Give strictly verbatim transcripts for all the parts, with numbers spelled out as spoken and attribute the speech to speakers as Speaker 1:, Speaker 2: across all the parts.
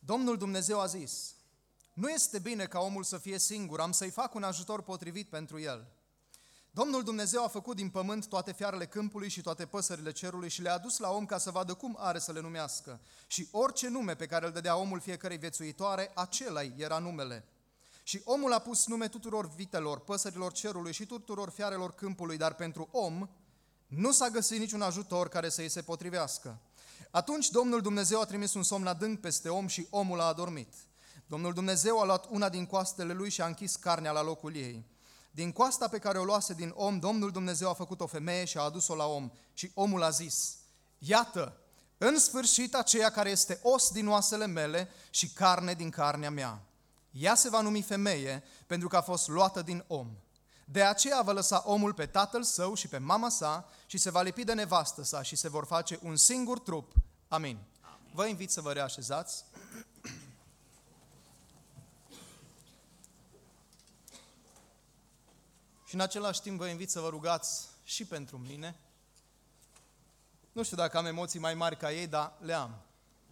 Speaker 1: Domnul Dumnezeu a zis: nu este bine ca omul să fie singur, am să-i fac un ajutor potrivit pentru el. Domnul Dumnezeu a făcut din pământ toate fiarele câmpului și toate păsările cerului și le-a adus la om ca să vadă cum are să le numească. Și orice nume pe care îl dădea omul fiecărei viețuitoare, acela era numele. Și omul a pus nume tuturor vitelor, păsărilor cerului și tuturor fiarelor câmpului, dar pentru om nu s-a găsit niciun ajutor care să îi se potrivească. Atunci Domnul Dumnezeu a trimis un somn adânc peste om și omul a adormit. Domnul Dumnezeu a luat una din coastele lui și a închis carnea la locul ei. Din coasta pe care o luase din om, Domnul Dumnezeu a făcut o femeie și a adus-o la om. Și omul a zis: iată, în sfârșit aceea care este os din oasele mele și carne din carnea mea. Ea se va numi femeie pentru că a fost luată din om. De aceea va lăsa omul pe tatăl său și pe mama sa și se va lipi de nevastă sa și se vor face un singur trup. Amin. Amin. Vă invit să vă reașezați. Și în același timp vă invit să vă rugați și pentru mine. Nu știu dacă am emoții mai mari ca ei, dar le am.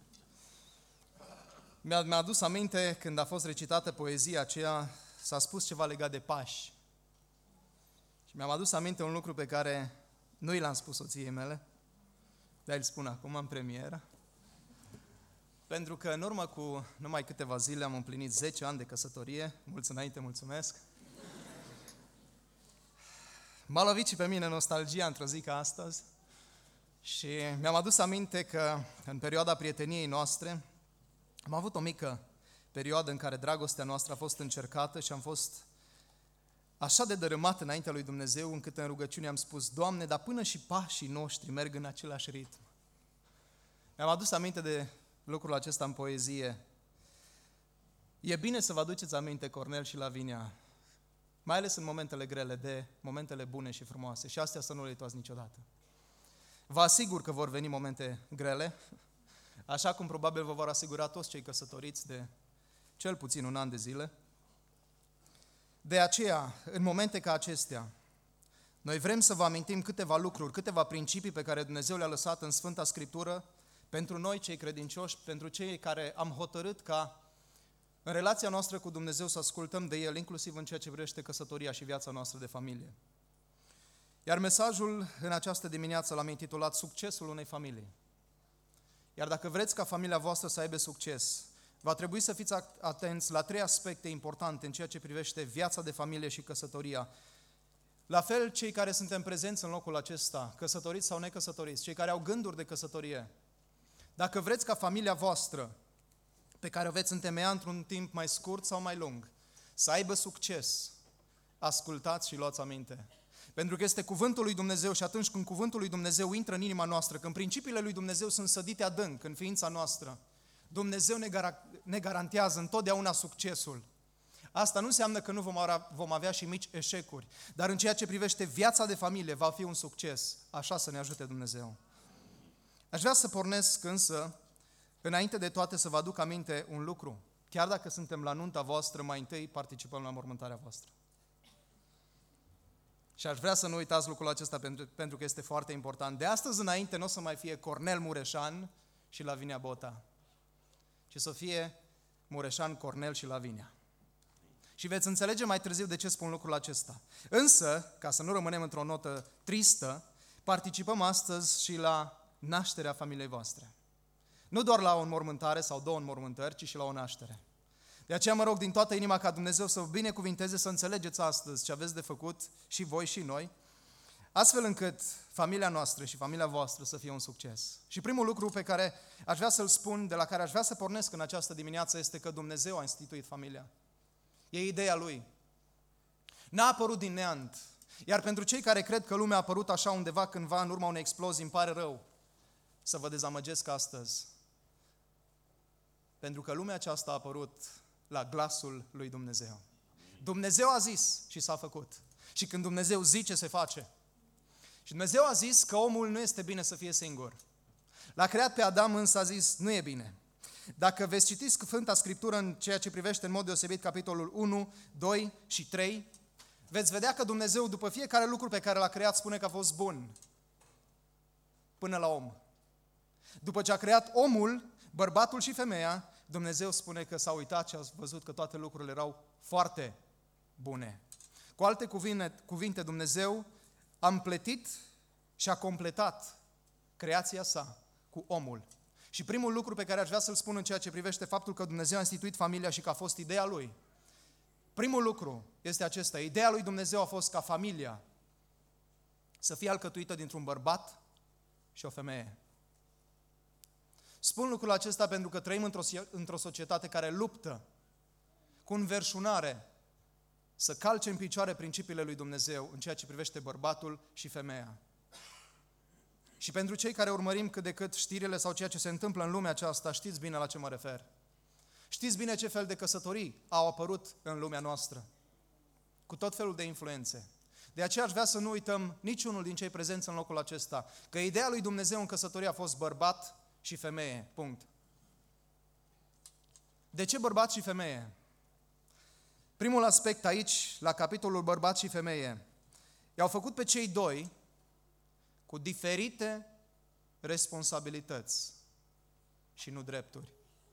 Speaker 1: Mi-a, mi-a adus aminte când a fost recitată poezia aceea, s-a spus ceva legat de Pași. Și mi-am adus aminte un lucru pe care nu i l-am spus soției mele, dar îl spun acum în premieră. Pentru că în urmă cu numai câteva zile am împlinit zece ani de căsătorie, mulți înainte, mulțumesc. M-a lovit și pe mine nostalgia într-o zi ca astăzi și mi-am adus aminte că în perioada prieteniei noastre am avut o mică perioadă în care dragostea noastră a fost încercată și am fost așa de dărâmat înaintea lui Dumnezeu încât în rugăciune am spus: Doamne, dar până și pașii noștri merg în același ritm. Mi-am adus aminte de lucrul acesta în poezie. E bine să vă aduceți aminte, Cornel și Lavinia, mai ales în momentele grele, de momentele bune și frumoase. Și astea să nu le uitați niciodată. Vă asigur că vor veni momente grele, așa cum probabil vă vor asigura toți cei căsătoriți de cel puțin un an de zile. De aceea, în momente ca acestea, noi vrem să vă amintim câteva lucruri, câteva principii pe care Dumnezeu le-a lăsat în Sfânta Scriptură pentru noi, cei credincioși, pentru cei care am hotărât ca în relația noastră cu Dumnezeu să ascultăm de El, inclusiv în ceea ce privește căsătoria și viața noastră de familie. Iar mesajul în această dimineață l-am intitulat Succesul unei familii. Iar dacă vreți ca familia voastră să aibă succes, va trebui să fiți atenți la trei aspecte importante în ceea ce privește viața de familie și căsătoria. La fel, cei care suntem prezenți în locul acesta, căsătoriți sau necăsătoriți, cei care au gânduri de căsătorie, dacă vreți ca familia voastră, pe care o veți întemeia într-un timp mai scurt sau mai lung, să aibă succes, ascultați și luați aminte. Pentru că este cuvântul lui Dumnezeu și atunci când cuvântul lui Dumnezeu intră în inima noastră, când principiile lui Dumnezeu sunt sădite adânc în ființa noastră, Dumnezeu ne, gar- ne garantează întotdeauna succesul. Asta nu înseamnă că nu vom avea, vom avea și mici eșecuri, dar în ceea ce privește viața de familie va fi un succes. Așa să ne ajute Dumnezeu. Aș vrea să pornesc însă, înainte de toate, să vă aduc aminte un lucru. Chiar dacă suntem la nunta voastră, mai întâi participăm la mormântarea voastră. Și aș vrea să nu uitați lucrul acesta pentru, pentru că este foarte important. De astăzi înainte nu o să mai fie Cornel Mureșan și Lavinia Bota, ci să fie Mureșan, Cornel și Lavinia. Și veți înțelege mai târziu de ce spun lucrul acesta. Însă, ca să nu rămânem într-o notă tristă, participăm astăzi și la nașterea familiei voastre. Nu doar la o înmormântare sau două înmormântări, ci și la o naștere. De aceea mă rog din toată inima ca Dumnezeu să vă binecuvinteze, să înțelegeți astăzi ce aveți de făcut și voi și noi, astfel încât familia noastră și familia voastră să fie un succes. Și primul lucru pe care aș vrea să-l spun, de la care aș vrea să pornesc în această dimineață, este că Dumnezeu a instituit familia. E ideea Lui. N-a apărut din neant. Iar pentru cei care cred că lumea a apărut așa undeva cândva în urma unei explozii, îmi pare rău să vă dezamăgesc astăzi. Pentru că lumea aceasta a apărut la glasul lui Dumnezeu. Dumnezeu a zis și s-a făcut. Și când Dumnezeu zice, se face. Și Dumnezeu a zis că omul nu este bine să fie singur. L-a creat pe Adam, însă a zis, nu e bine. Dacă veți citi Sfânta Scriptură în ceea ce privește în mod deosebit capitolul unu, doi și trei, veți vedea că Dumnezeu, după fiecare lucru pe care l-a creat, spune că a fost bun. Până la om. După ce a creat omul, bărbatul și femeia, Dumnezeu spune că s-a uitat și a văzut că toate lucrurile erau foarte bune. Cu alte cuvinte, cuvinte Dumnezeu a împletit și a completat creația sa cu omul. Și primul lucru pe care aș vrea să-l spun în ceea ce privește faptul că Dumnezeu a instituit familia și că a fost ideea Lui, primul lucru este acesta. Ideea lui Dumnezeu a fost ca familia să fie alcătuită dintr-un bărbat și o femeie. Spun lucrul acesta pentru că trăim într-o, într-o societate care luptă cu înverșunare să calce în picioare principiile lui Dumnezeu în ceea ce privește bărbatul și femeia. Și pentru cei care urmărim cât de cât știrile sau ceea ce se întâmplă în lumea aceasta, știți bine la ce mă refer. Știți bine ce fel de căsătorii au apărut în lumea noastră, cu tot felul de influențe. De aceea aș vrea să nu uităm niciunul din cei prezenți în locul acesta, că ideea lui Dumnezeu în căsătorie a fost bărbat și femeie, punct. De ce bărbat și femeie? Primul aspect aici, la capitolul bărbat și femeie, i-au făcut pe cei doi cu diferite responsabilități și nu drepturi.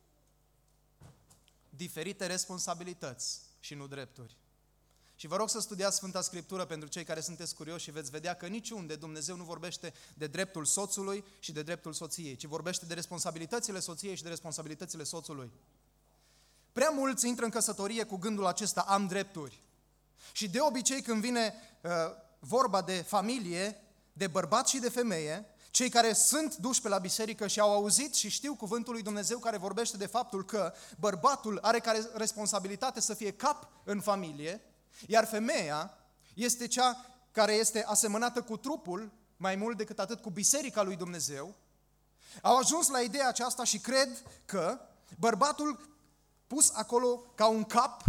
Speaker 1: Diferite responsabilități și nu drepturi. Și vă rog să studiați Sfânta Scriptură pentru cei care sunteți curioși și veți vedea că niciunde Dumnezeu nu vorbește de dreptul soțului și de dreptul soției, ci vorbește de responsabilitățile soției și de responsabilitățile soțului. Prea mulți intră în căsătorie cu gândul acesta, am drepturi. Și de obicei când vine uh, vorba de familie, de bărbat și de femeie, cei care sunt duși pe la biserică și au auzit și știu cuvântul lui Dumnezeu care vorbește de faptul că bărbatul are ca responsabilitate să fie cap în familie, iar femeia este cea care este asemănată cu trupul, mai mult decât atât cu biserica lui Dumnezeu, au ajuns la ideea aceasta și cred că bărbatul pus acolo ca un cap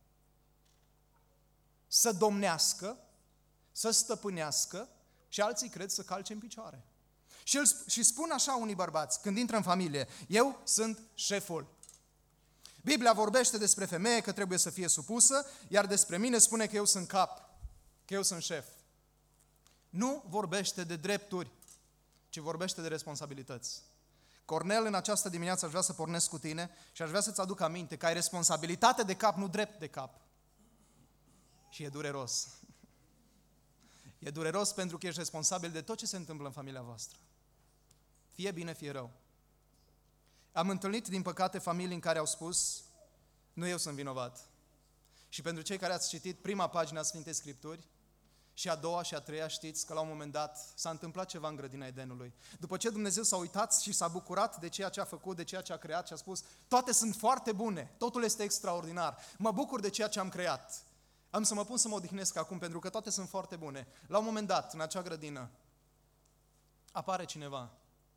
Speaker 1: să domnească, să stăpânească și alții cred să calce în picioare. Și, îl, și spun așa unii bărbați când intră în familie, eu sunt șeful. Biblia vorbește despre femeie că trebuie să fie supusă, iar despre mine spune că eu sunt cap, că eu sunt șef. Nu vorbește de drepturi, ci vorbește de responsabilități. Cornel, în această dimineață aș vrea să pornesc cu tine și aș vrea să-ți aduc aminte că ai responsabilitate de cap, nu drept de cap. Și e dureros. E dureros pentru că ești responsabil de tot ce se întâmplă în familia voastră. Fie bine, fie rău. Am întâlnit, din păcate, familii în care au spus, nu eu sunt vinovat. Și pentru cei care ați citit prima pagină a Sfintei Scripturi, și a doua și a treia, știți că la un moment dat s-a întâmplat ceva în grădina Edenului. După ce Dumnezeu s-a uitat și s-a bucurat de ceea ce a făcut, de ceea ce a creat și a spus, toate sunt foarte bune, totul este extraordinar, mă bucur de ceea ce am creat. Am să mă pun să mă odihnesc acum pentru că toate sunt foarte bune. La un moment dat, în acea grădină, apare cineva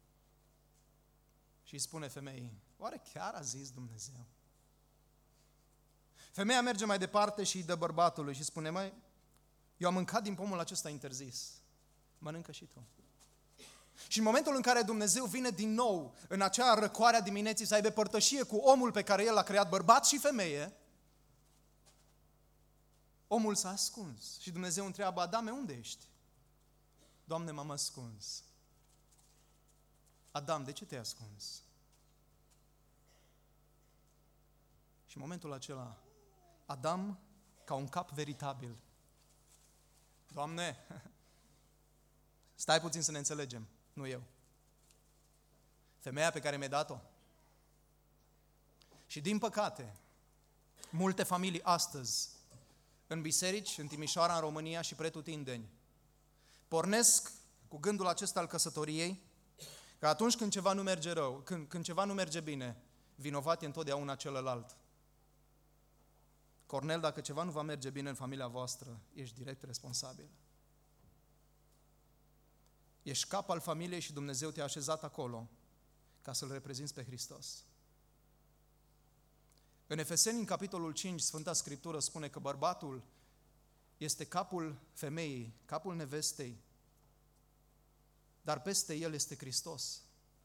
Speaker 1: și îi spune femeii, oare chiar a zis Dumnezeu? Femeia merge mai departe și îi dă bărbatului și spune, mai, eu am mâncat din pomul acesta interzis, mănâncă și tu. Și în momentul în care Dumnezeu vine din nou în acea răcoare a dimineții să aibă părtășie cu omul pe care El l-a creat, bărbat și femeie, omul s-a ascuns și Dumnezeu întreabă, Adame, unde ești? Doamne, m-am ascuns. Adam, de ce te-ai ascuns? Și în momentul acela, Adam, ca un cap veritabil, Doamne, stai puțin să ne înțelegem, nu eu. Femeia pe care mi-ai dat-o. Și din păcate, multe familii astăzi, în biserici, în Timișoara, în România și pretutindeni, pornesc cu gândul acesta al căsătoriei, că atunci când ceva nu merge rău, când, când ceva nu merge bine, vinovat e întotdeauna celălalt. Cornel, dacă ceva nu va merge bine în familia voastră, ești direct responsabil. Ești cap al familiei și Dumnezeu te-a așezat acolo ca să-L reprezinți pe Hristos. În Efeseni, în capitolul cinci, Sfânta Scriptură spune că bărbatul este capul femeii, capul nevestei, dar peste el este Hristos.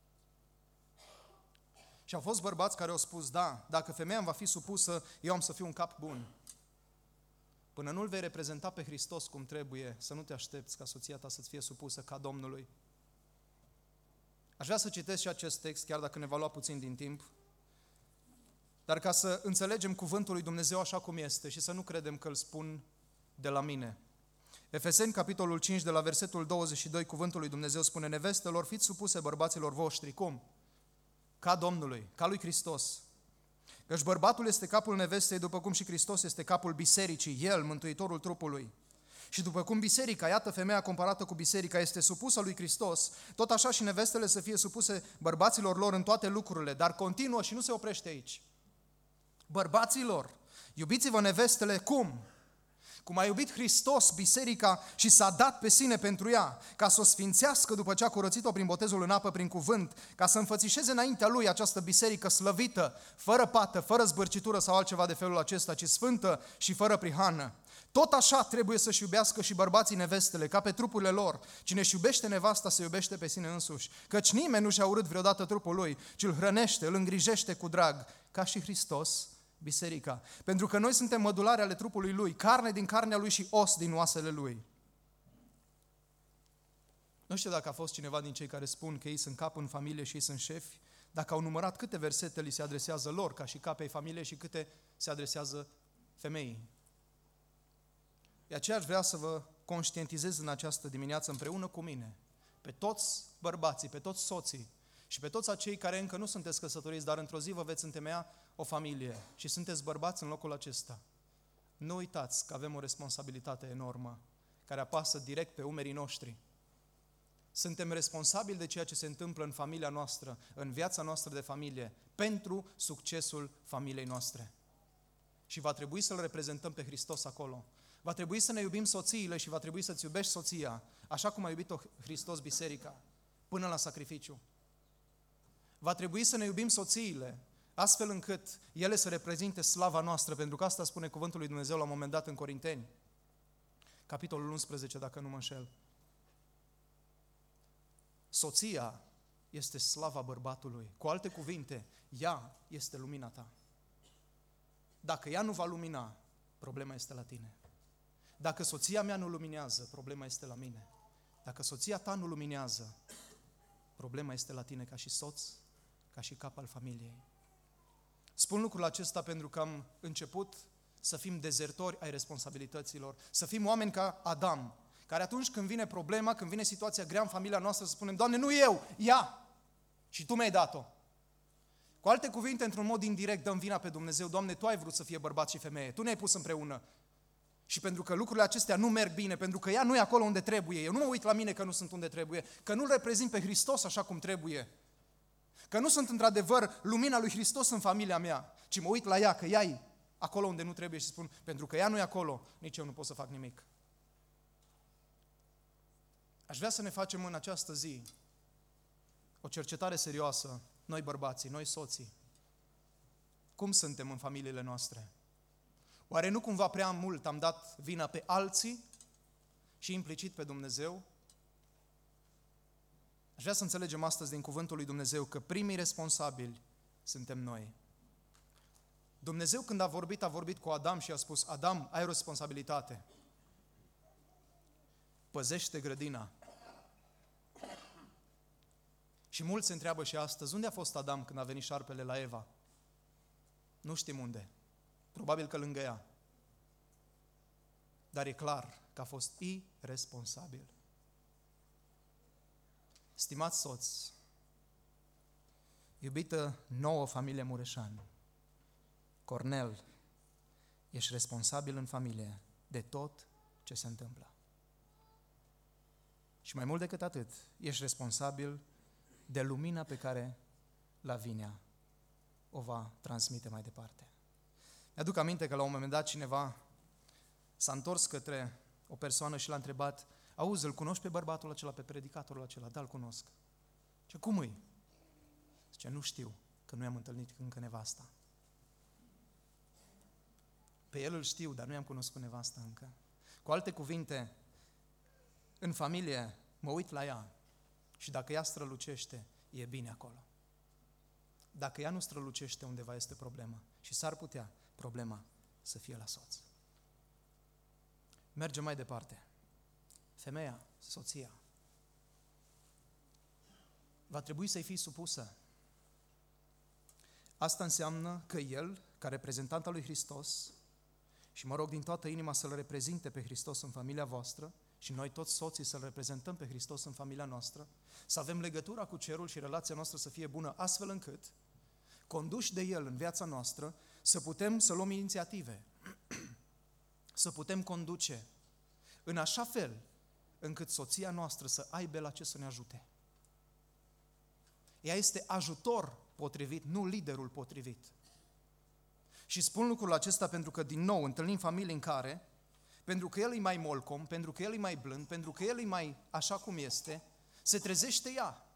Speaker 1: Și au fost bărbați care au spus, da, dacă femeia îmi va fi supusă, eu am să fiu un cap bun. Până nu-L vei reprezenta pe Hristos cum trebuie, să nu te aștepți ca soția ta să-ți fie supusă ca Domnului. Aș vrea să citesc și acest text, chiar dacă ne va lua puțin din timp. dar ca să înțelegem cuvântul lui Dumnezeu așa cum este și să nu credem că îl spun de la mine. Efeseni, capitolul cinci, de la versetul douăzeci și doi, cuvântul lui Dumnezeu spune: nevestelor, fiți supuse bărbaților voștri. Cum? Ca Domnului, ca lui Hristos. Căci bărbatul este capul nevestei, după cum și Hristos este capul bisericii, El, mântuitorul trupului. Și după cum biserica, iată femeia comparată cu biserica, este supusă lui Hristos, tot așa și nevestele să fie supuse bărbaților lor în toate lucrurile, dar continuă și nu se oprește aici. Bărbaților, iubiți-vă nevestele cum? Cum a iubit Hristos biserica și s-a dat pe sine pentru ea, ca să o sfințească după ce a curățit-o prin botezul în apă, prin cuvânt, ca să înfățișeze înaintea lui această biserică slăvită, fără pată, fără zbârcitură sau altceva de felul acesta, ci sfântă și fără prihană. Tot așa trebuie să-și iubească și bărbații nevestele, ca pe trupurile lor. Cine își iubește nevasta se iubește pe sine însuși, căci nimeni nu și-a urât vreodată trupul lui, ci îl hrănește, îl îngrijește cu drag, ca și Hristos biserica. Pentru că noi suntem mădulare ale trupului lui, carne din carnea lui și os din oasele lui. Nu știu dacă a fost cineva din cei care spun că ei sunt cap în familie și ei sunt șefi, dacă au numărat câte versete li se adresează lor ca și capei familiei și câte se adresează femeii. De aceea aș vrea să vă conștientizez în această dimineață împreună cu mine, pe toți bărbații, pe toți soții și pe toți acei care încă nu sunteți căsătoriți, dar într-o zi vă veți întemeia o familie și sunteți bărbați în locul acesta. Nu uitați că avem o responsabilitate enormă care apasă direct pe umerii noștri. Suntem responsabili de ceea ce se întâmplă în familia noastră, în viața noastră de familie, pentru succesul familiei noastre. Și va trebui să-L reprezentăm pe Hristos acolo. Va trebui să ne iubim soțiile și va trebui să-ți iubești soția, așa cum a iubit-o Hristos biserica, până la sacrificiu. Va trebui să ne iubim soțiile, astfel încât ele să reprezinte slava noastră, pentru că asta spune cuvântul lui Dumnezeu la un moment dat în Corinteni, capitolul unsprezece, dacă nu mă înșel. Soția este slava bărbatului. Cu alte cuvinte, ea este lumina ta. Dacă ea nu va lumina, problema este la tine. Dacă soția mea nu luminează, problema este la mine. Dacă soția ta nu luminează, problema este la tine ca și soț, ca și cap al familiei. Spun lucrul acesta pentru că am început să fim dezertori ai responsabilităților, să fim oameni ca Adam, care atunci când vine problema, când vine situația grea în familia noastră, să spunem: Doamne, nu eu, ea! Și Tu mi-ai dat-o. Cu alte cuvinte, într-un mod indirect, dăm vina pe Dumnezeu: Doamne, Tu ai vrut să fie bărbat și femeie, Tu ne-ai pus împreună. Și pentru că lucrurile acestea nu merg bine, pentru că ea nu e acolo unde trebuie, eu nu mă uit la mine că nu sunt unde trebuie, că nu-L reprezint pe Hristos așa cum trebuie, că nu sunt într-adevăr lumina lui Hristos în familia mea, ci mă uit la ea, că ea e acolo unde nu trebuie și spun: pentru că ea nu e acolo, nici eu nu pot să fac nimic. Aș vrea să ne facem în această zi o cercetare serioasă, noi bărbații, noi soții. Cum suntem în familiile noastre? Oare nu cumva prea mult am dat vina pe alții și implicit pe Dumnezeu? Aș vrea să înțelegem astăzi din cuvântul lui Dumnezeu că primii responsabili suntem noi. Dumnezeu când a vorbit, a vorbit cu Adam și a spus: Adam, ai o responsabilitate. Păzește grădina. Și mulți se întreabă și astăzi: unde a fost Adam când a venit șarpele la Eva? Nu știm unde. Probabil că lângă ea. Dar e clar că a fost iresponsabil. Stimați soți, iubită nouă familie Mureșan, Cornel, ești responsabil în familie de tot ce se întâmplă. Și mai mult decât atât, ești responsabil de lumina pe care Lavinia o va transmite mai departe. Mi-aduc aminte că la un moment dat cineva s-a întors către o persoană și l-a întrebat: auzi, îl cunoști pe bărbatul acela, pe predicatorul acela? Da, îl cunosc. Ce, cum îi? Zice: nu știu, că nu i-am întâlnit încă nevasta. Pe el îl știu, dar nu i-am cunoscut nevasta încă. Cu alte cuvinte, în familie mă uit la ea și dacă ea strălucește, e bine acolo. Dacă ea nu strălucește, undeva este problema. Și s-ar putea problema să fie la soț. Mergem mai departe. Femeia, soția, va trebui să-i fii supusă. Asta înseamnă că El, ca reprezentant al lui Hristos, și mă rog din toată inima să-L reprezinte pe Hristos în familia voastră și noi toți soții să-L reprezentăm pe Hristos în familia noastră, să avem legătura cu cerul și relația noastră să fie bună, astfel încât, conduși de El în viața noastră, să putem să luăm inițiative, să putem conduce în așa fel încât soția noastră să aibă la ce să ne ajute. Ea este ajutor potrivit, nu liderul potrivit. Și spun lucrul acesta pentru că, din nou, întâlnim familii în care, pentru că el e mai molcom, pentru că el e mai blând, pentru că el e mai așa cum este, se trezește ea.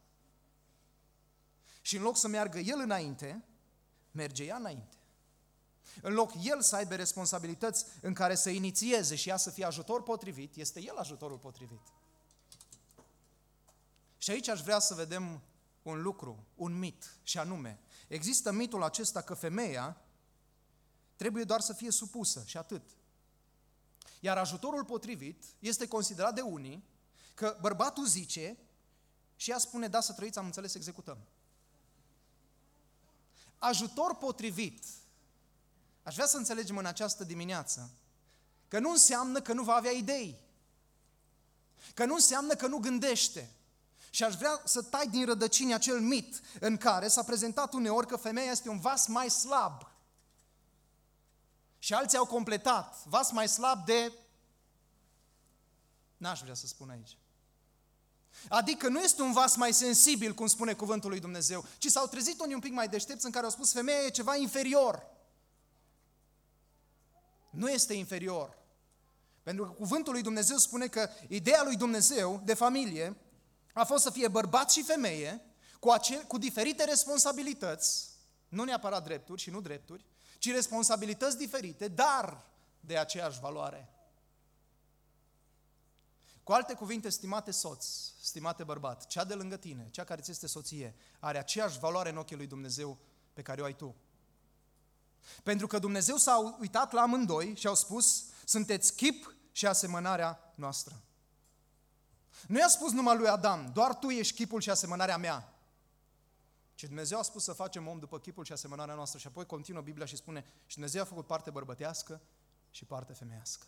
Speaker 1: Și în loc să meargă el înainte, merge ea înainte. În loc el să aibă responsabilități în care să inițieze și ea să fie ajutor potrivit, este el ajutorul potrivit. Și aici aș vrea să vedem un lucru, un mit, și anume, există mitul acesta că femeia trebuie doar să fie supusă și atât. Iar ajutorul potrivit este considerat de unii că bărbatul zice și ea spune, da, să trăiți, am înțeles, executăm. Ajutor potrivit, aș vrea să înțelegem în această dimineață, că nu înseamnă că nu va avea idei, că nu înseamnă că nu gândește. Și aș vrea să tai din rădăcini acel mit în care s-a prezentat uneori că femeia este un vas mai slab. Și alții au completat, vas mai slab de... N-aș vrea să spun aici. Adică nu este un vas mai sensibil, cum spune cuvântul lui Dumnezeu, ci s-au trezit unii un pic mai deștepți în care au spus femeia e ceva inferior. Nu este inferior. Pentru că cuvântul lui Dumnezeu spune că ideea lui Dumnezeu de familie a fost să fie bărbat și femeie cu, ace- cu diferite responsabilități, nu neapărat drepturi și nu drepturi, ci responsabilități diferite, dar de aceeași valoare. Cu alte cuvinte, stimate soț, stimate bărbat, cea de lângă tine, cea care ți este soție, are aceeași valoare în ochii lui Dumnezeu pe care o ai tu. Pentru că Dumnezeu s-a uitat la amândoi și au spus, sunteți chip și asemănarea noastră. Nu i-a spus numai lui Adam, doar tu ești chipul și asemănarea mea. Și Dumnezeu a spus să facem om după chipul și asemănarea noastră. Și apoi continuă Biblia și spune, și Dumnezeu a făcut parte bărbătească și parte femeiască.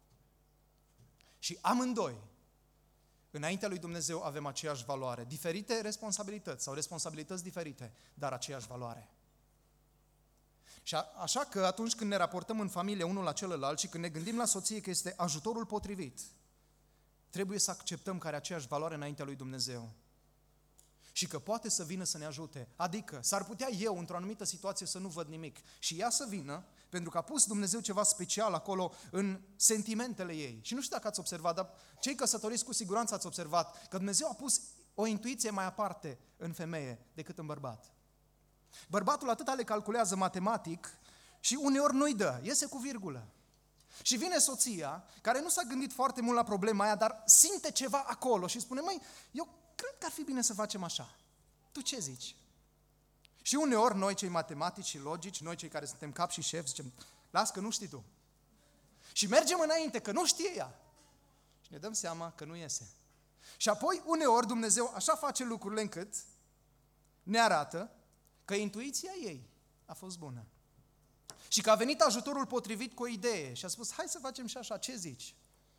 Speaker 1: Și amândoi, înaintea lui Dumnezeu, avem aceeași valoare. Diferite responsabilități sau responsabilități diferite, dar aceeași valoare. Și a, așa că atunci când ne raportăm în familie unul la celălalt și când ne gândim la soție că este ajutorul potrivit, trebuie să acceptăm că are aceeași valoare înaintea lui Dumnezeu. Și că poate să vină să ne ajute. Adică, s-ar putea eu, într-o anumită situație, să nu văd nimic. Și ea să vină, pentru că a pus Dumnezeu ceva special acolo în sentimentele ei. Și nu știu dacă ați observat, dar cei căsătoriți cu siguranță ați observat că Dumnezeu a pus o intuiție mai aparte în femeie decât în bărbat. Bărbatul atâta le calculează matematic și uneori nu-i dă, iese cu virgulă. Și vine soția, care nu s-a gândit foarte mult la problema aia, dar simte ceva acolo și spune, măi, eu cred că ar fi bine să facem așa. Tu ce zici? Și uneori noi cei matematici și logici, noi cei care suntem cap și șef, zicem, las că nu știi tu. Și mergem înainte, că nu știe ea. Și ne dăm seama că nu iese. Și apoi uneori Dumnezeu așa face lucrurile încât ne arată că intuiția ei a fost bună. Și că a venit ajutorul potrivit cu o idee și a spus, hai să facem și așa, ce zici?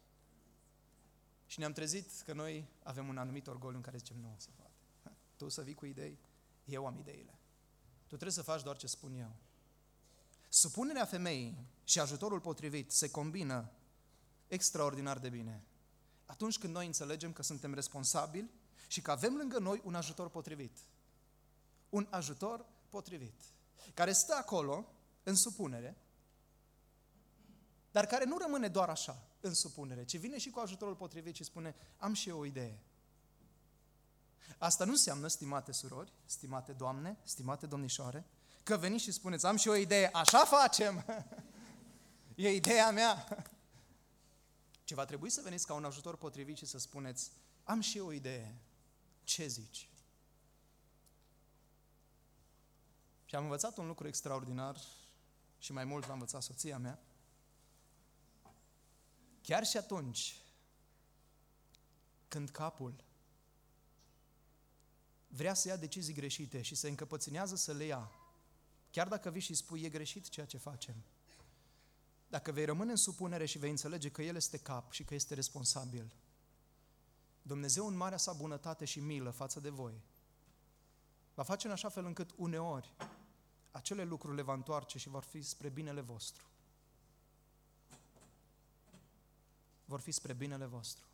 Speaker 1: Și ne-am trezit că noi avem un anumit orgoliu în care zicem, nu se poate. Tu să vii cu idei, eu am ideile. Tu trebuie să faci doar ce spun eu. Supunerea femeii și ajutorul potrivit se combină extraordinar de bine. Atunci când noi înțelegem că suntem responsabili și că avem lângă noi un ajutor potrivit. Un ajutor potrivit. Care stă acolo, în supunere, dar care nu rămâne doar așa, în supunere, ci vine și cu ajutorul potrivit și spune, am și eu o idee. Asta nu înseamnă, stimate surori, stimate doamne, stimate domnișoare, că veniți și spuneți, am și eu o idee, așa facem, e ideea mea. Ci va trebui să veniți ca un ajutor potrivit și să spuneți, am și eu o idee, ce zici? Și am învățat un lucru extraordinar și mai mult l-a învățat soția mea. Chiar și atunci când capul vrea să ia decizii greșite și se încăpățânează să le ia, chiar dacă vii și spui, e greșit ceea ce facem, dacă vei rămâne în supunere și vei înțelege că El este cap și că este responsabil, Dumnezeu în marea sa bunătate și milă față de voi va face în așa fel încât uneori acele lucruri le va întoarce și vor fi spre binele vostru. Vor fi spre binele vostru.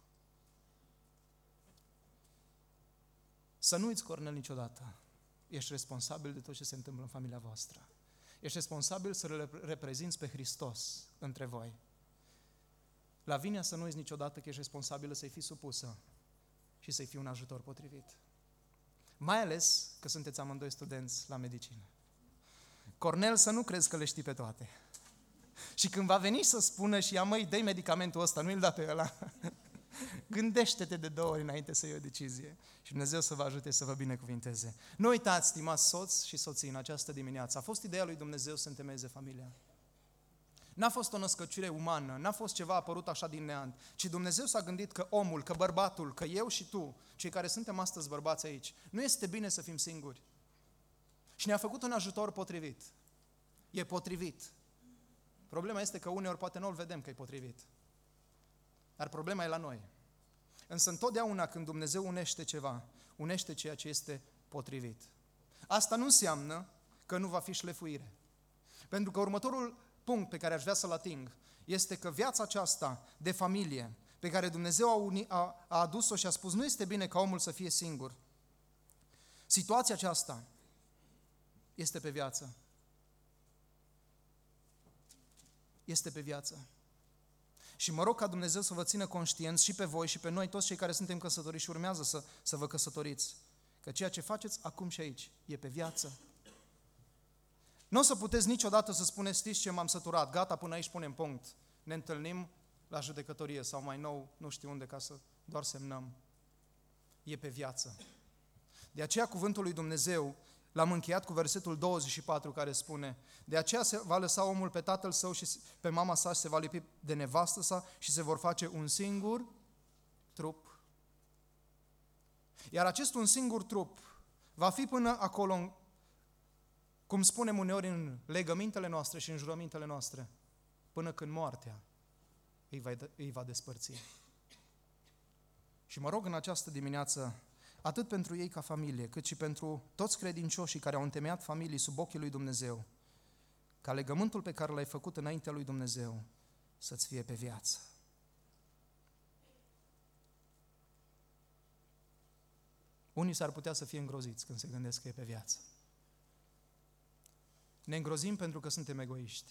Speaker 1: Să nu uiți, Cornel, niciodată. Ești responsabil de tot ce se întâmplă în familia voastră. Ești responsabil să reprezinți pe Hristos între voi. Lavinia, să nu uiți niciodată că ești responsabilă să-i fii supusă și să-i fii un ajutor potrivit. Mai ales că sunteți amândoi studenți la medicină. Cornel, să nu crezi că le știi pe toate. Și când va veni să spună și ia, măi, dă-i medicamentul ăsta, nu-i da pe ăla. Gândește-te de două ori înainte să iei o decizie și Dumnezeu să vă ajute să vă binecuvinteze. Nu uitați, stimați soți și soții, în această dimineață a fost ideea lui Dumnezeu să întemeieze familia. N-a fost o născăciune umană, n-a fost ceva apărut așa din neant, ci Dumnezeu s-a gândit că omul, că bărbatul, că eu și tu, cei care suntem astăzi bărbați aici, nu este bine să fim singuri. Și ne-a făcut un ajutor potrivit. E potrivit. Problema este că uneori poate nu-l vedem că e potrivit. Dar problema e la noi. Însă întotdeauna când Dumnezeu unește ceva, unește ceea ce este potrivit. Asta nu înseamnă că nu va fi șlefuire. Pentru că următorul punct pe care aș vrea să-l ating este că viața aceasta de familie pe care Dumnezeu a, uni, a, a adus-o și a spus nu este bine ca omul să fie singur. Situația aceasta este pe viață. Este pe viață. Și mă rog ca Dumnezeu să vă țină conștienți și pe voi și pe noi, toți cei care suntem căsătoriți și urmează să, să vă căsătoriți, că ceea ce faceți acum și aici e pe viață. Nu o să puteți niciodată să spuneți, știți ce, m-am săturat, gata, până aici punem punct. Ne întâlnim la judecătorie sau mai nou, nu știu unde, ca să doar semnăm. E pe viață. De aceea cuvântul lui Dumnezeu l-am încheiat cu versetul douăzeci și patru care spune: de aceea se va lăsa omul pe tatăl său și pe mama sa și se va lipi de nevastă sa și se vor face un singur trup. Iar acest un singur trup va fi până acolo, cum spunem uneori în legămintele noastre și în jurămintele noastre, până când moartea îi va, îi va despărți. Și mă rog în această dimineață, atât pentru ei ca familie, cât și pentru toți credincioșii care au întemeiat familii sub ochii lui Dumnezeu, ca legământul pe care l-ai făcut înaintea lui Dumnezeu să-ți fie pe viață. Unii s-ar putea să fie îngroziți când se gândesc că e pe viață. Ne îngrozim pentru că suntem egoiști.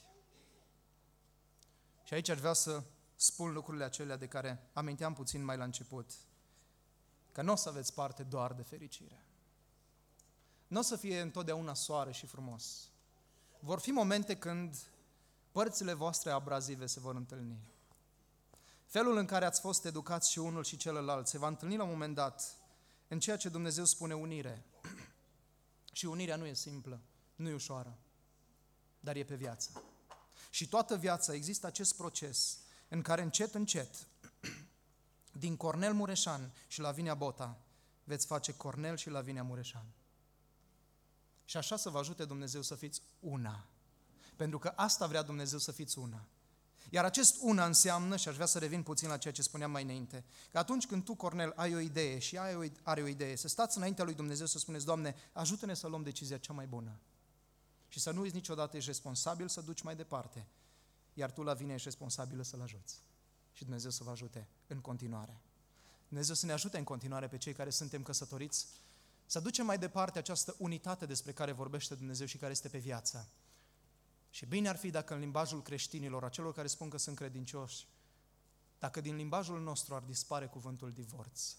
Speaker 1: Și aici aș vrea să spun lucrurile acelea de care aminteam puțin mai la început. Că nu o să aveți parte doar de fericire. Nu o să fie întotdeauna soare și frumos. Vor fi momente când părțile voastre abrazive se vor întâlni. Felul în care ați fost educați și unul și celălalt se va întâlni la un moment dat în ceea ce Dumnezeu spune unire. Și unirea nu e simplă, nu e ușoară, dar e pe viață. Și toată viața există acest proces în care încet, încet, din Cornel Mureșan și Lavinia Bota, veți face Cornel și Lavinia Mureșan. Și așa să vă ajute Dumnezeu să fiți una. Pentru că asta vrea Dumnezeu, să fiți una. Iar acest una înseamnă, și aș vrea să revin puțin la ceea ce spuneam mai înainte, că atunci când tu, Cornel, ai o idee și ai o, are o idee, să stați înaintea lui Dumnezeu să spuneți: Doamne, ajută-ne să luăm decizia cea mai bună. Și să nu uiți niciodată, ești responsabil să duci mai departe, iar tu, Lavinia, ești responsabilă să-L ajuți. Și Dumnezeu să vă ajute în continuare. Dumnezeu să ne ajute în continuare pe cei care suntem căsătoriți să ducem mai departe această unitate despre care vorbește Dumnezeu și care este pe viață. Și bine ar fi dacă în limbajul creștinilor, a celor care spun că sunt credincioși, dacă din limbajul nostru ar dispare cuvântul divorț.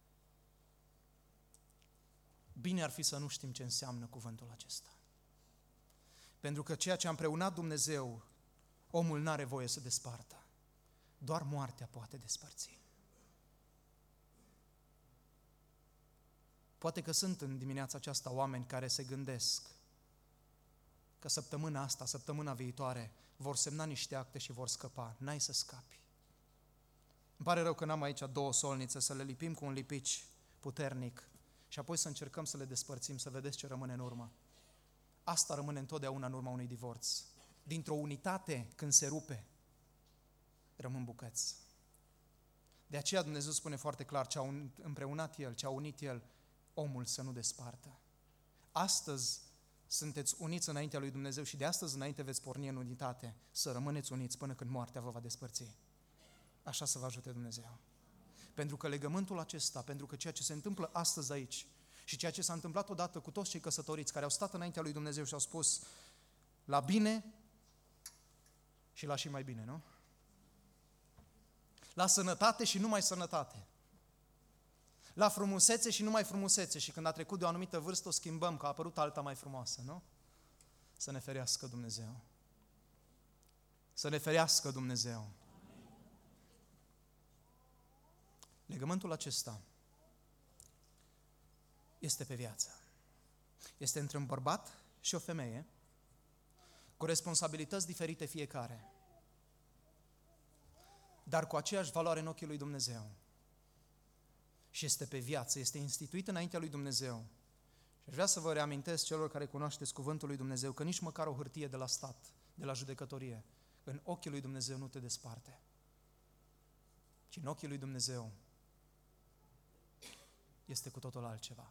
Speaker 1: Bine ar fi să nu știm ce înseamnă cuvântul acesta. Pentru că ceea ce a împreunat Dumnezeu, omul n-are voie să despartă. Doar moartea poate despărți. Poate că sunt în dimineața aceasta oameni care se gândesc că săptămâna asta, săptămâna viitoare, vor semna niște acte și vor scăpa. N-ai să scapi. Îmi pare rău că n-am aici două solnițe, să le lipim cu un lipici puternic și apoi să încercăm să le despărțim, să vedeți ce rămâne în urmă. asta rămâne întotdeauna în urma unui divorț. Dintr-o unitate, când se rupe, rămân bucăți. De aceea Dumnezeu spune foarte clar, ce a împreunat El, ce a unit El, omul să nu despartă. Astăzi sunteți uniți înaintea lui Dumnezeu și de astăzi înainte veți porni în unitate, să rămâneți uniți până când moartea vă va despărți. Așa să vă ajute Dumnezeu. Pentru că legământul acesta, pentru că ceea ce se întâmplă astăzi aici și ceea ce s-a întâmplat odată cu toți cei căsătoriți care au stat înaintea lui Dumnezeu și au spus la bine și la și mai bine, nu? La sănătate și numai sănătate. La frumusețe și numai frumusețe. Și când a trecut de o anumită vârstă o schimbăm, că a apărut alta mai frumoasă, nu? Să ne ferească Dumnezeu. Să ne ferească Dumnezeu. Legământul acesta este pe viață. Este între un bărbat și o femeie, cu responsabilități diferite fiecare, dar cu aceeași valoare în ochii lui Dumnezeu. Și este pe viață, este instituit înaintea lui Dumnezeu. Și aș vrea să vă reamintesc celor care cunoașteți cuvântul lui Dumnezeu că nici măcar o hârtie de la stat, de la judecătorie, în ochii lui Dumnezeu nu te desparte. Ci în ochii lui Dumnezeu este cu totul altceva.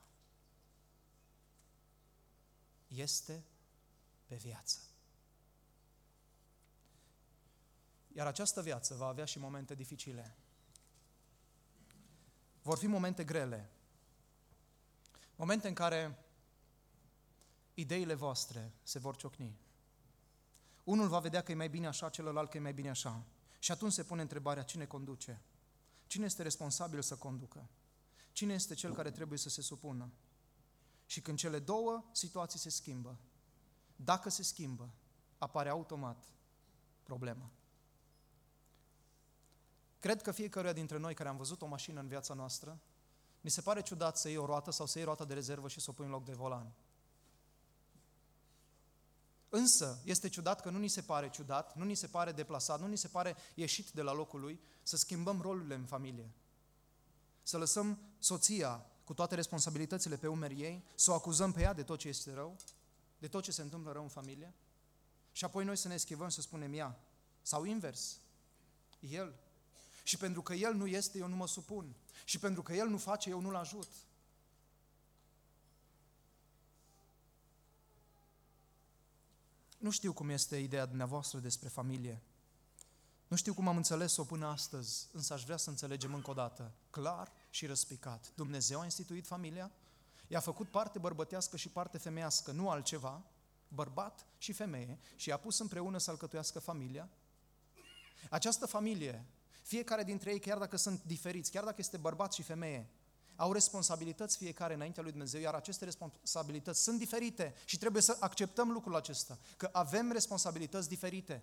Speaker 1: Este pe viață. Iar această viață va avea și momente dificile. Vor fi momente grele. Momente în care ideile voastre se vor ciocni. Unul va vedea că e mai bine așa, celălalt că e mai bine așa. Și atunci se pune întrebarea, cine conduce? Cine este responsabil să conducă? Cine este cel care trebuie să se supună? Și când cele două situații se schimbă, dacă se schimbă, apare automat problema. Cred că fiecăruia dintre noi care am văzut o mașină în viața noastră, mi se pare ciudat să iei o roată sau să iei roata de rezervă și să o pui în loc de volan. Însă, este ciudat că nu ni se pare ciudat, nu ni se pare deplasat, nu ni se pare ieșit de la locul lui să schimbăm rolurile în familie. Să lăsăm soția cu toate responsabilitățile pe umerii ei, să o acuzăm pe ea de tot ce este rău, de tot ce se întâmplă rău în familie, și apoi noi să ne eschivăm să spunem ea. Sau invers, el. Și pentru că el nu este, eu nu mă supun. Și pentru că el nu face, eu nu-l ajut. Nu știu cum este ideea dumneavoastră despre familie. Nu știu cum am înțeles-o până astăzi, însă aș vrea să înțelegem încă o dată, clar și răspicat. Dumnezeu a instituit familia, i-a făcut parte bărbătească și parte femeiască, nu altceva, bărbat și femeie, și i-a pus împreună să alcătuiască familia. Această familie, fiecare dintre ei, chiar dacă sunt diferiți, chiar dacă este bărbat și femeie, au responsabilități fiecare înaintea lui Dumnezeu, iar aceste responsabilități sunt diferite și trebuie să acceptăm lucrul acesta, că avem responsabilități diferite.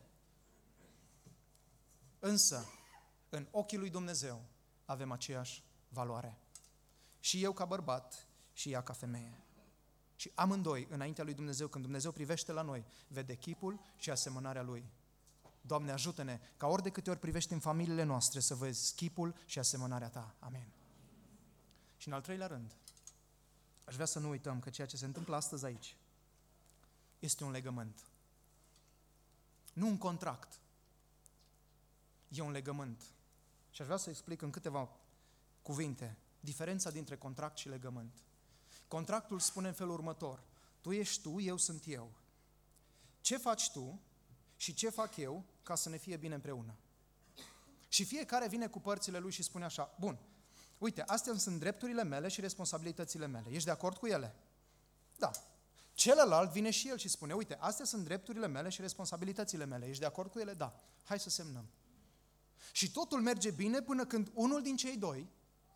Speaker 1: Însă, în ochii lui Dumnezeu avem aceeași valoare. Și eu ca bărbat și ea ca femeie. Și amândoi, înaintea lui Dumnezeu, când Dumnezeu privește la noi, vede chipul și asemănarea Lui. Doamne, ajută-ne ca ori de câte ori privești în familiile noastre să vezi chipul și asemănarea Ta. Amin. Și în al treilea rând, aș vrea să nu uităm că ceea ce se întâmplă astăzi aici este un legământ. Nu un contract. E un legământ. Și aș vrea să explic în câteva cuvinte diferența dintre contract și legământ. Contractul spune în felul următor: tu ești tu, eu sunt eu. Ce faci tu și ce fac eu ca să ne fie bine împreună? Și fiecare vine cu părțile lui și spune așa: bun, uite, astea sunt drepturile mele și responsabilitățile mele. Ești de acord cu ele? Da. Celălalt vine și el și spune: uite, astea sunt drepturile mele și responsabilitățile mele. Ești de acord cu ele? Da. Hai să semnăm. Și totul merge bine până când unul din cei doi,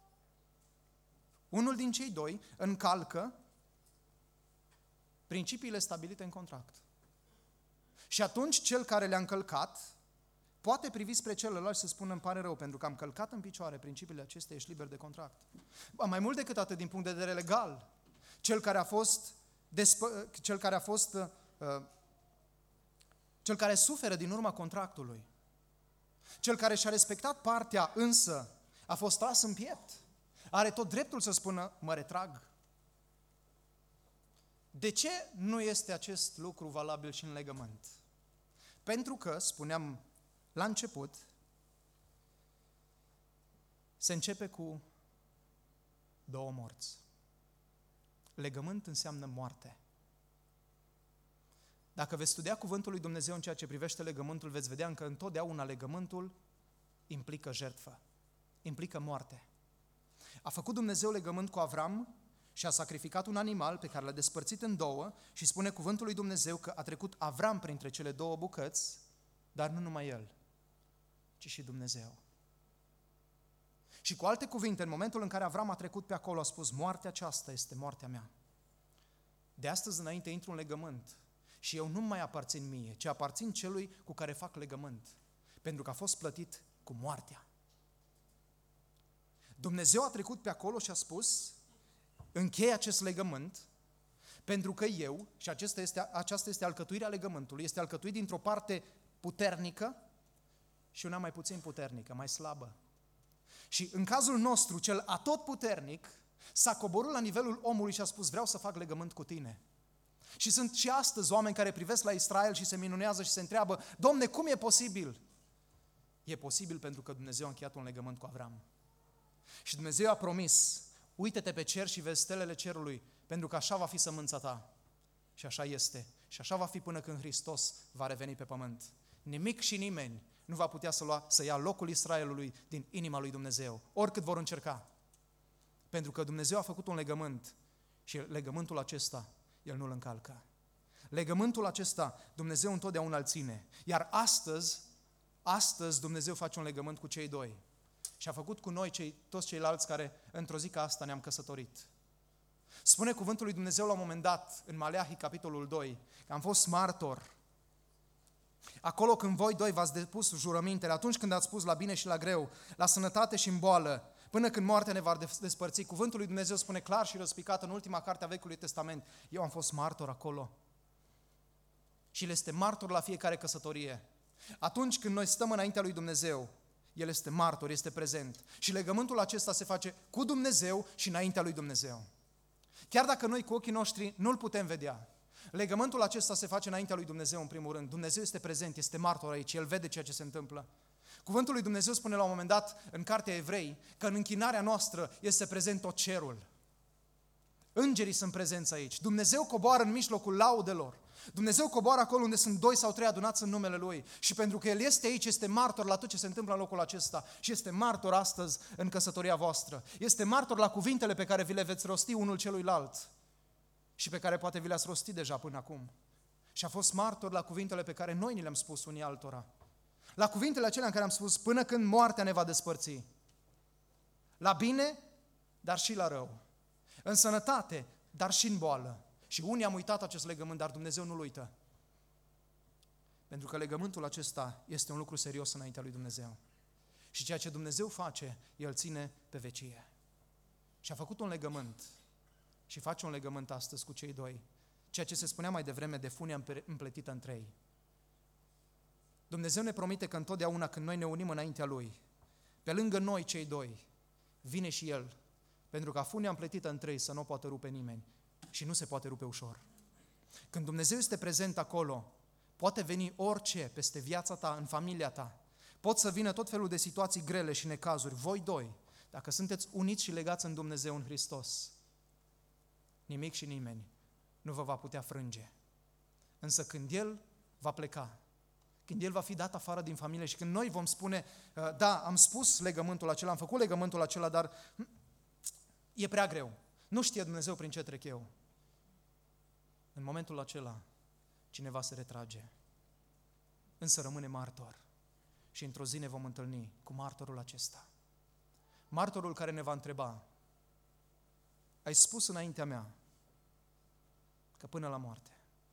Speaker 1: unul din cei doi încalcă principiile stabilite în contract. Și atunci cel care le-a încălcat poate privi spre celălalt și să spună: îmi pare rău, pentru că am călcat în picioare principiile acestea, ești liber de contract. Ba, mai mult decât atât, din punct de vedere legal, cel care a fost, despă, cel care a fost uh, cel care suferă din urma contractului, cel care și-a respectat partea, însă a fost tras în piept, are tot dreptul să spună: mă retrag. De ce nu este acest lucru valabil și în legământ? Pentru că, spuneam la început, se începe cu două morți. Legământ înseamnă moarte. Dacă veți studia cuvântul lui Dumnezeu în ceea ce privește legământul, veți vedea că întotdeauna legământul implică jertfă, implică moarte. A făcut Dumnezeu legământ cu Avram și a sacrificat un animal pe care l-a despărțit în două și spune cuvântul lui Dumnezeu că a trecut Avram printre cele două bucăți, dar nu numai el, ci și Dumnezeu. Și cu alte cuvinte, în momentul în care Avram a trecut pe acolo, a spus, moartea aceasta este moartea mea. De astăzi înainte intru în legământ și eu nu mai aparțin mie, ci aparțin celui cu care fac legământ, pentru că a fost plătit cu moartea. Dumnezeu a trecut pe acolo și a spus, încheie acest legământ, pentru că eu, și acesta este, aceasta este alcătuirea legământului, este alcătuit dintr-o parte puternică și una mai puțin puternică, mai slabă. Și în cazul nostru, cel atotputernic s-a coborât la nivelul omului și a spus, vreau să fac legământ cu tine. Și sunt și astăzi oameni care privesc la Israel și se minunează și se întreabă, Domne, cum e posibil? E posibil pentru că Dumnezeu a încheiat un legământ cu Avram. Și Dumnezeu a promis, uite-te pe cer și vezi stelele cerului, pentru că așa va fi sămânța ta. Și așa este. Și așa va fi până când Hristos va reveni pe pământ. Nimic și nimeni nu va putea să, lua, să ia locul Israelului din inima lui Dumnezeu, oricât vor încerca. Pentru că Dumnezeu a făcut un legământ și legământul acesta, El nu-l încalcă. Legământul acesta Dumnezeu întotdeauna îl ține. Iar astăzi, astăzi Dumnezeu face un legământ cu cei doi. Și a făcut cu noi cei, toți ceilalți care într-o zi ca asta ne-am căsătorit. Spune cuvântul lui Dumnezeu la un moment dat, în Maleahi, capitolul doi, că am fost martor. Acolo când voi doi v-ați depus jurămintele, atunci când ați spus la bine și la greu, la sănătate și în boală, până când moartea ne va despărți, cuvântul lui Dumnezeu spune clar și răspicat în ultima carte a Vechiului Testament, eu am fost martor acolo. Și El este martor la fiecare căsătorie. Atunci când noi stăm înaintea lui Dumnezeu, El este martor, este prezent. Și legământul acesta se face cu Dumnezeu și înaintea lui Dumnezeu. Chiar dacă noi cu ochii noștri nu-L putem vedea, legământul acesta se face înaintea lui Dumnezeu în primul rând. Dumnezeu este prezent, este martor aici, El vede ceea ce se întâmplă. Cuvântul lui Dumnezeu spune la un moment dat în cartea Evrei că în închinarea noastră este prezent tot cerul. Îngerii sunt prezenți aici. Dumnezeu coboară în mijlocul laudelor. Dumnezeu coboară acolo unde sunt doi sau trei adunați în numele Lui. Și pentru că El este aici, este martor la tot ce se întâmplă în locul acesta. Și este martor astăzi în căsătoria voastră. Este martor la cuvintele pe care vi le veți rosti unul celuilalt. Și pe care poate vi le-ați rostit deja până acum. Și a fost martor la cuvintele pe care noi ni le-am spus unii altora. La cuvintele acelea în care am spus, până când moartea ne va despărți. La bine, dar și la rău. În sănătate, dar și în boală. Și unii am uitat acest legământ, dar Dumnezeu nu-l uită. Pentru că legământul acesta este un lucru serios înaintea lui Dumnezeu. Și ceea ce Dumnezeu face, El ține pe vecie. Și a făcut un legământ și face un legământ astăzi cu cei doi. Ceea ce se spunea mai devreme de funia împletită în trei. Dumnezeu ne promite că întotdeauna când noi ne unim înaintea Lui, pe lângă noi cei doi, vine și El, pentru ca funia împletită în trei să nu o poată rupe nimeni și nu se poate rupe ușor. Când Dumnezeu este prezent acolo, poate veni orice peste viața ta, în familia ta, pot să vină tot felul de situații grele și necazuri, voi doi, dacă sunteți uniți și legați în Dumnezeu, în Hristos, nimic și nimeni nu vă va putea frânge. Însă când El va pleca, când El va fi dat afară din familie și când noi vom spune, da, am spus legământul acela, am făcut legământul acela, dar e prea greu. Nu știe Dumnezeu prin ce trec eu. În momentul acela, cineva se retrage. Însă rămâne martor. Și într-o zi ne vom întâlni cu martorul acesta. Martorul care ne va întreba, ai spus înaintea mea că până la moarte.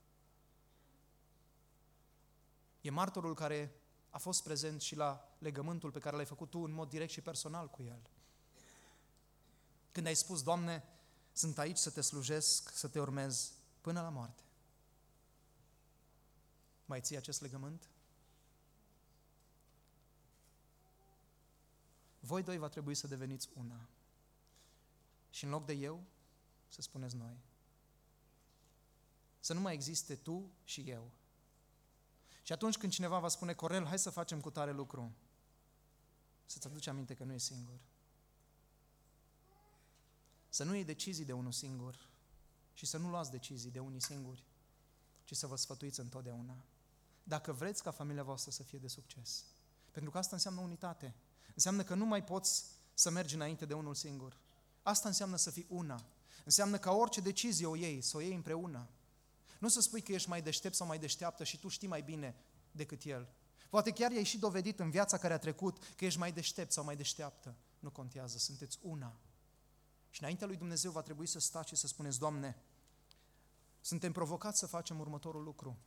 Speaker 1: E martorul care a fost prezent și la legământul pe care l-ai făcut tu în mod direct și personal cu El. Când ai spus, Doamne, sunt aici să te slujesc, să te urmez până la moarte. Mai ții acest legământ? Voi doi va trebui să deveniți una. Și în loc de eu, să spuneți noi. să nu mai existe tu și eu. Și atunci când cineva va spune, Cornel, hai să facem cu tare lucru, să-ți aduci aminte că nu e singur. Să nu iei decizii de unul singur și să nu luați decizii de unii singuri, ci să vă sfătuiți întotdeauna. Dacă vreți ca familia voastră să fie de succes. Pentru că asta înseamnă unitate. Înseamnă că nu mai poți să mergi înainte de unul singur. Asta înseamnă să fii una. Înseamnă ca orice decizie o iei, să o iei împreună. Nu să spui că ești mai deștept sau mai deșteaptă și tu știi mai bine decât el. Poate chiar i-ai și dovedit în viața care a trecut că ești mai deștept sau mai deșteaptă. Nu contează, sunteți una. Și înaintea lui Dumnezeu va trebui să stați și să spuneți, Doamne, suntem provocați să facem următorul lucru.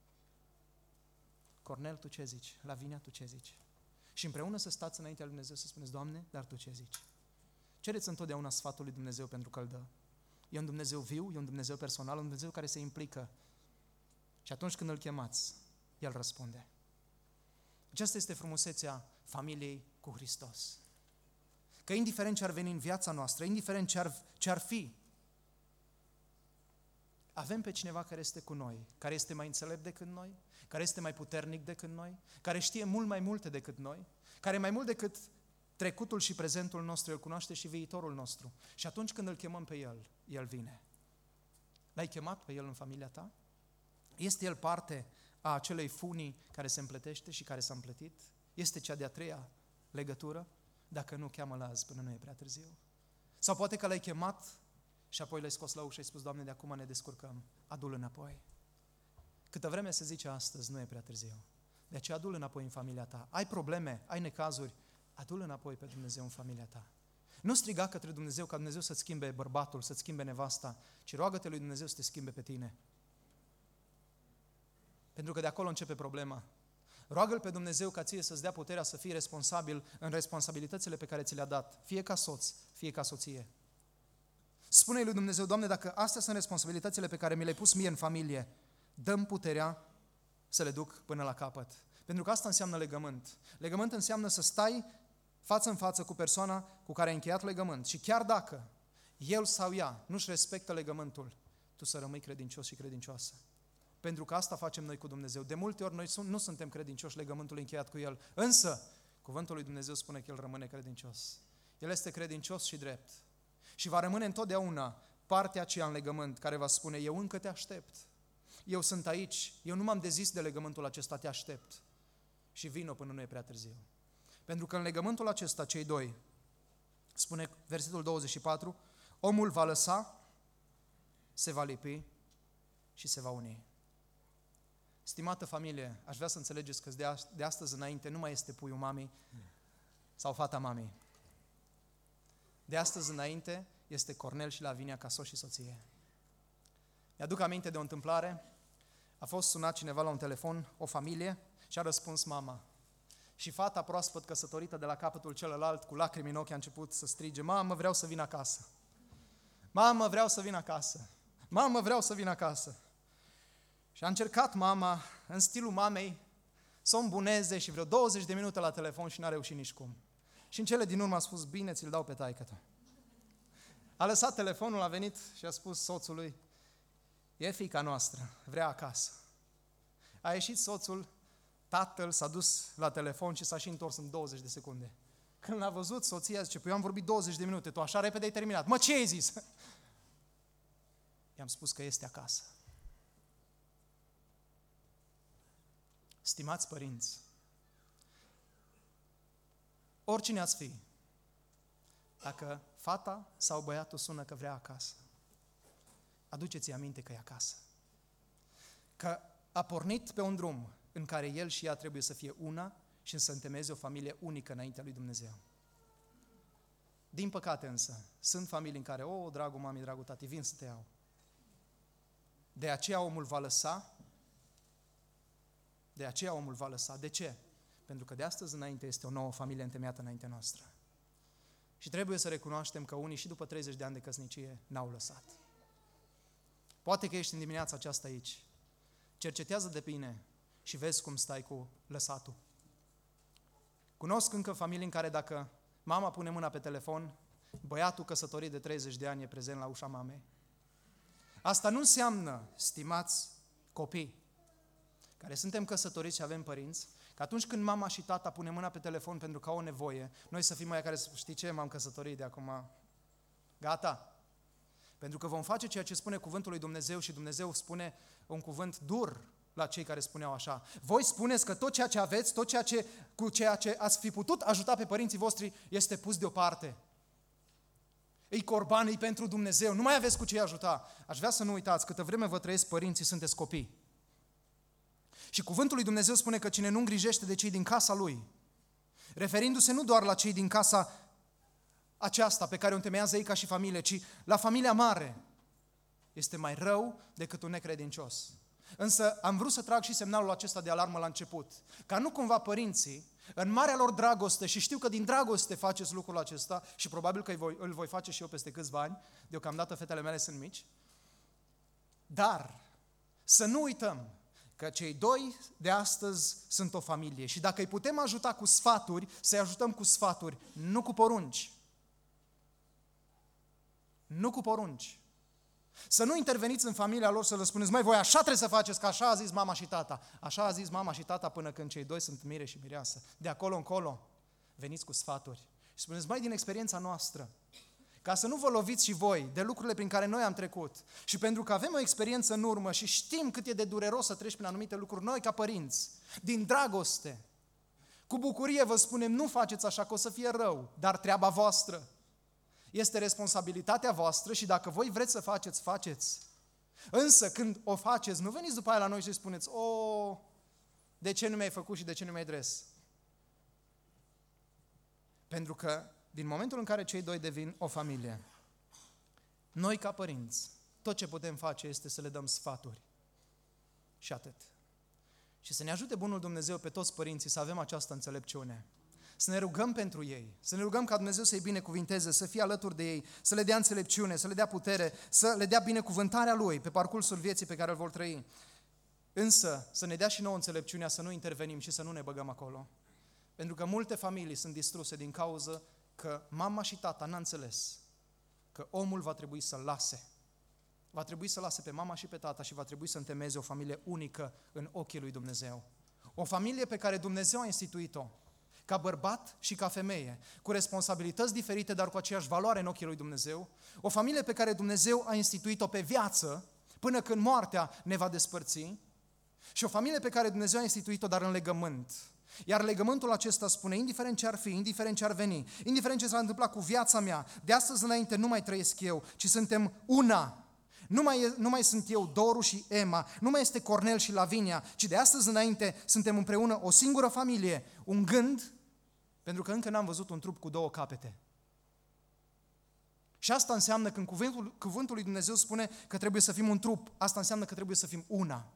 Speaker 1: Cornel, tu ce zici? Lavinia, tu ce zici? Și împreună să stați înaintea lui Dumnezeu să spuneți, Doamne, dar tu ce zici? Cereți întotdeauna sfatul lui Dumnezeu pentru că îl dă. E un Dumnezeu viu, e un Dumnezeu personal, un Dumnezeu care se implică. Și atunci când îl chemați, el răspunde. Aceasta este frumusețea familiei cu Hristos. Că indiferent ce ar veni în viața noastră, indiferent ce ar, ce ar fi, avem pe cineva care este cu noi, care este mai înțelept decât noi, care este mai puternic decât noi, care știe mult mai multe decât noi, care mai mult decât trecutul și prezentul nostru, el cunoaște și viitorul nostru. Și atunci când îl chemăm pe el, el vine. L-ai chemat pe el în familia ta? Este el parte a acelei funii care se împletește și care s-a împletit? Este cea de-a treia legătură? Dacă nu, cheamă-l azi până nu e prea târziu. Sau poate că l-ai chemat și apoi l-ai scos la ușă și ai spus, Doamne, de acum ne descurcăm, adu-l înapoi. Câtă vreme se zice astăzi, nu e prea târziu. De aceea adu-l înapoi în familia ta. Ai probleme, ai necazuri, adu-l înapoi pe Dumnezeu în familia ta. Nu striga către Dumnezeu ca Dumnezeu să-ți schimbe bărbatul, să-ți schimbe nevasta, ci roagă-te lui Dumnezeu să te schimbe pe tine. Pentru că de acolo începe problema. Roagă-L pe Dumnezeu ca ție să-ți dea puterea să fii responsabil în responsabilitățile pe care ți le-a dat, fie ca soț, fie ca soție. Spune-i lui Dumnezeu, Doamne, dacă astea sunt responsabilitățile pe care mi le-ai pus mie în familie, dă-mi puterea să le duc până la capăt. Pentru că asta înseamnă legământ. Legământ înseamnă să stai față în față cu persoana cu care ai încheiat legământ și chiar dacă el sau ea nu-și respectă legământul, tu să rămâi credincios și credincioasă. Pentru că asta facem noi cu Dumnezeu. De multe ori noi nu suntem credincioși legământul încheiat cu El, însă cuvântul lui Dumnezeu spune că El rămâne credincios. El este credincios și drept. Și va rămâne întotdeauna partea aceea în legământ care va spune, eu încă te aștept. Eu sunt aici, eu nu m-am dezis de legământul acesta, te aștept. Și vino până nu e prea târziu. Pentru că în legământul acesta, cei doi, spune versetul douăzeci și patru, omul va lăsa, se va lipi și se va uni. Stimată familie, aș vrea să înțelegeți că de, a- de astăzi înainte nu mai este puiul mamei sau fata mamei. De astăzi înainte este Cornel și Lavinia ca soț și soție. Mi-aduc aminte de o întâmplare, a fost sunat cineva la un telefon, o familie, și a răspuns mama. Și fata proaspăt căsătorită de la capătul celălalt, cu lacrimi în ochi, a început să strige, mamă, vreau să vin acasă. Mamă, vreau să vin acasă. Mamă, vreau să vin acasă. Și a încercat mama, în stilul mamei, să o îmbuneze și vreo douăzeci de minute la telefon și n-a reușit nici cum. Și în cele din urmă a spus, bine, ți-l dau pe taică-tu. A lăsat telefonul, a venit și a spus soțului, e fiica noastră, vrea acasă. A ieșit soțul, tatăl s-a dus la telefon și s-a și întors în douăzeci de secunde. Când l-a văzut, soția zice, păi eu am vorbit douăzeci de minute, tu așa repede ai terminat. Mă, ce ai zis? I-am spus că este acasă. Stimați părinți, oricine ați fi, dacă fata sau băiatul sună că vrea acasă, aduceți-i aminte că e acasă. Că a pornit pe un drum în care el și ea trebuie să fie una și să întemeieze o familie unică înaintea lui Dumnezeu. Din păcate însă, sunt familii în care, o, dragul mami, dragul tati, vin să te iau. De aceea omul va lăsa, de aceea omul va lăsa. De ce? Pentru că de astăzi înainte este o nouă familie întemeiată înaintea noastră. Și trebuie să recunoaștem că unii și după treizeci de ani de căsnicie n-au lăsat. Poate că ești în dimineața aceasta aici. Cercetează de bine și vezi cum stai cu lăsatul. Cunosc încă familii în care dacă mama pune mâna pe telefon, băiatul căsătorit de treizeci de ani e prezent la ușa mamei. Asta nu înseamnă, stimați copii, care suntem căsătoriți și avem părinți, că atunci când mama și tata pune mâna pe telefon pentru că au o nevoie, noi să fim aia care să știi ce, m-am căsătorit de acum, gata. Pentru că vom face ceea ce spune cuvântul lui Dumnezeu și Dumnezeu spune un cuvânt dur la cei care spuneau așa. Voi spuneți că tot ceea ce aveți, tot ceea ce, cu ceea ce ați fi putut ajuta pe părinții voștri este pus deoparte. Ei corban, ei pentru Dumnezeu, nu mai aveți cu ce ajuta. Aș vrea să nu uitați, câtă vreme vă trăiesc părinții, sunteți copii. Și cuvântul lui Dumnezeu spune că cine nu îngrijește de cei din casa lui, referindu-se nu doar la cei din casa aceasta pe care o întemeiază ei ca și familie, ci la familia mare, este mai rău decât un necredincios. Însă am vrut să trag și semnalul acesta de alarmă la început, ca nu cumva părinții, în marea lor dragoste, și știu că din dragoste faceți lucrul acesta și probabil că îl voi, îl voi face și eu peste câțiva ani, deocamdată fetele mele sunt mici, dar să nu uităm că cei doi de astăzi sunt o familie și dacă îi putem ajuta cu sfaturi, să-i ajutăm cu sfaturi, nu cu porunci. Nu cu porunci. Să nu interveniți în familia lor să le spuneți, măi, voi așa trebuie să faceți, că așa a zis mama și tata. Așa a zis mama și tata până când cei doi sunt mire și mireasă. De acolo încolo, veniți cu sfaturi. Și spuneți, măi, din experiența noastră, ca să nu vă loviți și voi de lucrurile prin care noi am trecut și pentru că avem o experiență în urmă și știm cât e de dureros să treci prin anumite lucruri, noi ca părinți, din dragoste, cu bucurie vă spunem, nu faceți așa, că o să fie rău, dar treaba voastră. Este responsabilitatea voastră și dacă voi vreți să faceți, faceți. Însă când o faceți, nu veniți după aia la noi și spuneți, o, de ce nu mi-ai făcut și de ce nu mi-ai dres? Pentru că din momentul în care cei doi devin o familie, noi ca părinți, tot ce putem face este să le dăm sfaturi. Și atât. Și să ne ajute bunul Dumnezeu pe toți părinții să avem această înțelepciune. Să ne rugăm pentru ei, să ne rugăm ca Dumnezeu să-i binecuvinteze, să fie alături de ei, să le dea înțelepciune, să le dea putere, să le dea binecuvântarea Lui pe parcursul vieții pe care îl vor trăi. Însă să ne dea și nouă înțelepciunea să nu intervenim și să nu ne băgăm acolo. Pentru că multe familii sunt distruse din cauză că mama și tata n-a înțeles că omul va trebui să lase. Va trebui să lase pe mama și pe tata și va trebui să întemeieze o familie unică în ochii lui Dumnezeu. O familie pe care Dumnezeu a instituit-o ca bărbat și ca femeie, cu responsabilități diferite, dar cu aceeași valoare în ochii lui Dumnezeu. O familie pe care Dumnezeu a instituit-o pe viață, până când moartea ne va despărți. Și o familie pe care Dumnezeu a instituit-o, dar în legământ. Iar legământul acesta spune, indiferent ce ar fi, indiferent ce ar veni, indiferent ce s-a întâmplat cu viața mea, de astăzi înainte nu mai trăiesc eu, ci suntem una. Nu mai, nu mai sunt eu, Doru și Emma, nu mai este Cornel și Lavinia, ci de astăzi înainte suntem împreună o singură familie, un gând, pentru că încă n-am văzut un trup cu două capete. Și asta înseamnă când cuvântul, cuvântul lui Dumnezeu spune că trebuie să fim un trup, asta înseamnă că trebuie să fim una.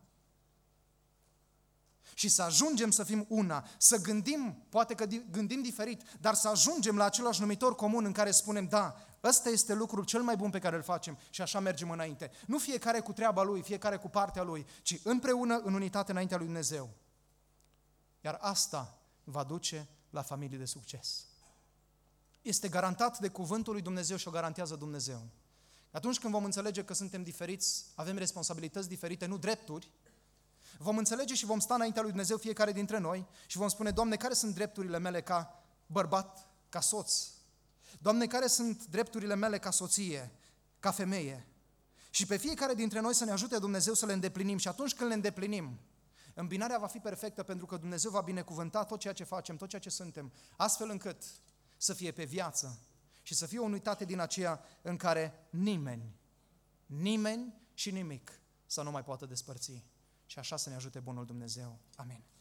Speaker 1: Și să ajungem să fim una, să gândim, poate că gândim diferit, dar să ajungem la același numitor comun în care spunem, da, ăsta este lucrul cel mai bun pe care îl facem și așa mergem înainte. Nu fiecare cu treaba lui, fiecare cu partea lui, ci împreună în unitate înaintea lui Dumnezeu. Iar asta va duce la familii de succes. Este garantat de cuvântul lui Dumnezeu și o garantează Dumnezeu. Atunci când vom înțelege că suntem diferiți, avem responsabilități diferite, nu drepturi, vom înțelege și vom sta înaintea lui Dumnezeu fiecare dintre noi și vom spune, Doamne, care sunt drepturile mele ca bărbat, ca soț? Doamne, care sunt drepturile mele ca soție, ca femeie? Și pe fiecare dintre noi să ne ajute Dumnezeu să le îndeplinim și atunci când le îndeplinim, îmbinarea va fi perfectă pentru că Dumnezeu va binecuvânta tot ceea ce facem, tot ceea ce suntem, astfel încât să fie pe viață și să fie o unitate din aceea în care nimeni, nimeni și nimic să nu mai poată despărți. Și așa să ne ajute bunul Dumnezeu. Amin.